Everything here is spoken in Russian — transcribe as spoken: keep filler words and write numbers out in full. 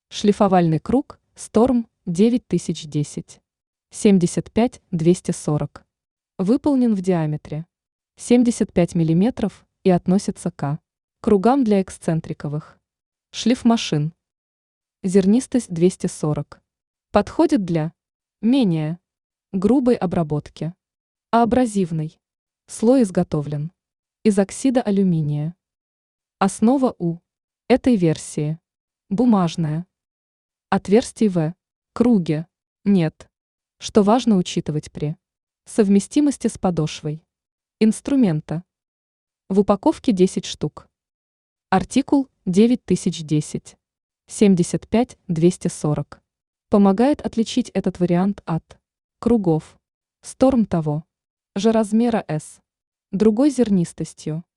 Шлифовальный круг Storm девять тысяч десять. семьдесят пять двести сорок. Выполнен в диаметре семьдесят пять миллиметров и относится к кругам для эксцентриковых шлифмашин. Зернистость двести сорок. Подходит для менее грубой обработки. А абразивный слой изготовлен из оксида алюминия. Основа у этой версии бумажная. Отверстий в круге нет, что важно учитывать при совместимости с подошвой инструмента. В упаковке десять штук. Артикул девять тысяч десять. семьдесят пять двести сорок. Помогает отличить этот вариант от кругов Storm того же размера S, другой зернистостью.